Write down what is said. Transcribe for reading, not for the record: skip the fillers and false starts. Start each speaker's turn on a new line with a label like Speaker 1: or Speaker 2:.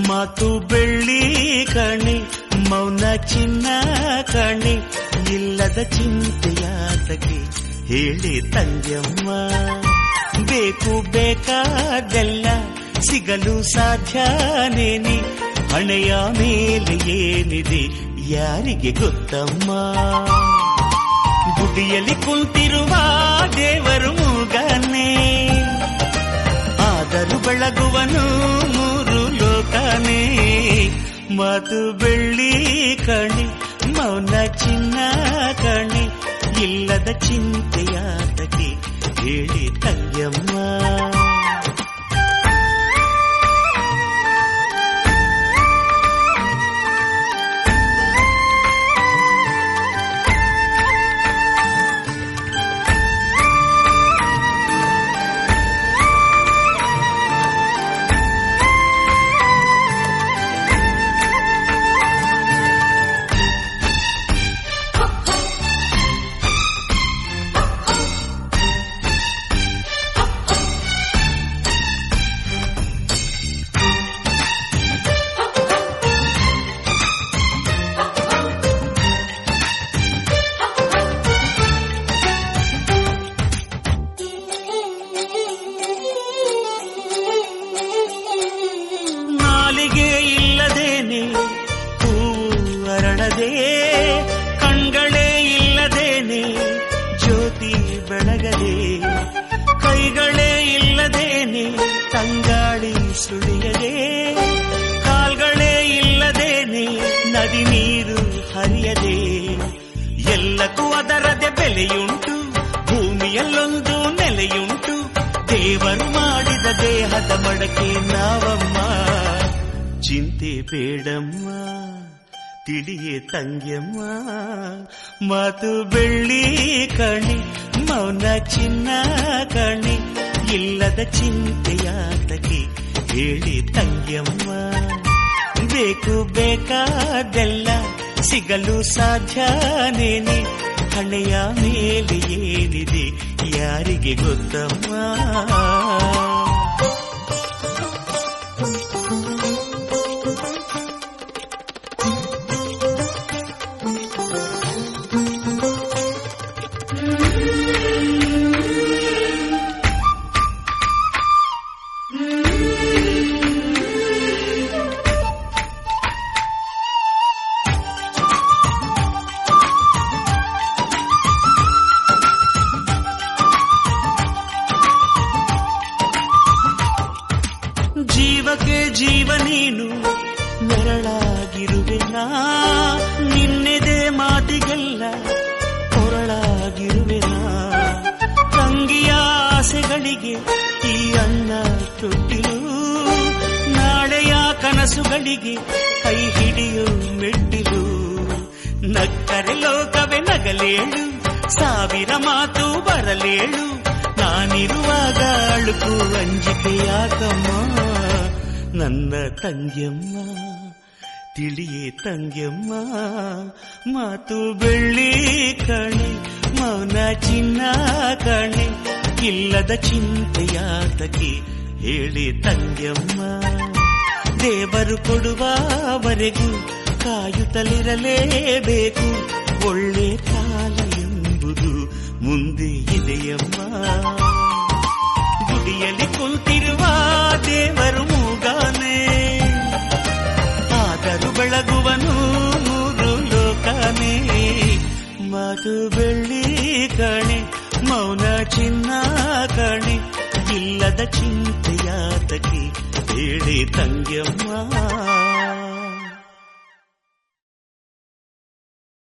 Speaker 1: ಮಾತು ಬೆಳ್ಳಿ ಕಣೆ, ಮೌನ ಚಿನ್ನ ಕಣೆ, ಇಲ್ಲದ ಚಿಂತೆಯಾತಗೆ ಹೇಳಿ ತಂಗ್ಯಮ್ಮ. ಬೇಕು ಬೇಕಾದೆಲ್ಲ ಸಿಗಲು ಸಾಧ್ಯನೇನೆ, ಹಣೆಯ ಮೇಲೆ ಏನಿದೆ ಯಾರಿಗೆ ಗೊತ್ತಮ್ಮ. ಗುಡಿಯಲ್ಲಿ ಕುಂತಿರುವ ದೇವರು ಮೂಗನೆ, ಆದರೂ ಬೆಳಗುವನು ಮೂರು ಲೋಕನೇ. ಮಾತು ಬೆಳ್ಳಿ ಕಣೆ, ಮೌನ ಚಿನ್ನ ಕಣೆ, ಇಲ್ಲದ ಚಿಂತೆಯಾತಕ್ಕೆ ಹೇಳಿ ತಂಗ್ಯಮ್ಮ. ಕಣ್ಗಳೇ ಇಲ್ಲದೇನೆ ಜ್ಯೋತಿ ಬೆಳಗದೆ, ಕೈಗಳೇ ಇಲ್ಲದೇನೆ ತಂಗಾಳಿ ಸುಳಿಯದೆ, ಕಾಲ್ಗಳೇ ಇಲ್ಲದೇನೆ ನದಿ ನೀರು ಹರಿಯದೆ. ಎಲ್ಲಕ್ಕೂ ಅದರದೆ ಬೆಲೆಯುಂಟು, ಭೂಮಿಯಲ್ಲೊಂದು ನೆಲೆಯುಂಟು, ದೇವರು ಮಾಡಿದ ದೇಹದ ಮಡಕೆ ನಾವಮ್ಮ. ಚಿಂತೆ ಬೇಡಮ್ಮ, ತಿಳಿಯೇ ತಂಗ್ಯಮ್ಮ. ಮಾತು ಬೆಳ್ಳಿ ಕಣೆ, ಮೌನ ಚಿನ್ನ ಕಣೆ, ಇಲ್ಲದ ಚಿಂತೆಯಾತಕ್ಕೆ ಹೇಳಿ ತಂಗ್ಯಮ್ಮ. ಬೇಕು ಬೇಕಾದೆಲ್ಲ ಸಿಗಲು ಸಾಧ್ಯನೇನೆ, ಹಣೆಯ ಮೇಲೆ ಏನಿದೆ ಯಾರಿಗೆ ಗೊತ್ತಮ್ಮ. ಜೀವಕ್ಕೆ ಜೀವ ನೀನು, ನೆರಳಾಗಿರುವೆನಾ, ನಿನ್ನೆದೆ ಮಾತಿಗೆಲ್ಲ ಕೊರಳಾಗಿರುವೆನಾ. ತಂಗಿಯ ಆಸೆಗಳಿಗೆ ಈ ಅನ್ನ ತೊಟ್ಟಿಲು, ನಾಳೆಯ ಕನಸುಗಳಿಗೆ ಕೈ ಹಿಡಿಯು ಮೆಟ್ಟಿಲು. ನಕ್ಕರೆ ಲೋಕವೇ ನಗಲೇಳು, ಸಾವಿರ ಮಾತು ಬರಲೇಳು, ನಾನಿರುವಾಗ ಅಳುಕು ಅಂಜಿಕೆ ಯಾಕಮ್ಮ. ನನ್ನ ತಂಗ್ಯಮ್ಮ, ತಿಳಿಯೇ ತಂಗ್ಯಮ್ಮ. ಮಾತು ಬೆಳ್ಳಿ ಕಣೆ, ಮೌನ ಚಿನ್ನ ಕಣೆ, ಇಲ್ಲದ ಚಿಂತೆಯಾತಕ್ಕೆ ಹೇಳಿ ತಂಗ್ಯಮ್ಮ. ದೇವರು ಕೊಡುವವರೆಗೂ ಕಾಯುತ್ತಲಿರಲೇಬೇಕು, ಒಳ್ಳೆ ಕಾಲ ಎಂಬುದು ಮುಂದೆ ಇದೆಯಮ್ಮ. ಗುಡಿಯಲ್ಲಿ ಕುಂತಿರುವ ದೇವರು ಮೂಗಾನೆ, ಆದರೂ ಬೆಳಗುವನು ಮೂರು ಲೋಕನೇ. ಮಾತು ಬೆಳ್ಳಿ ಕಣೆ, ಮೌನ ಚಿನ್ನ ಕಣೆ, ಇಲ್ಲದ ಚಿಂತೆಯಾತಕ್ಕೆ ಹೇಳಿ ತಂಗ್ಯಮ್ಮ.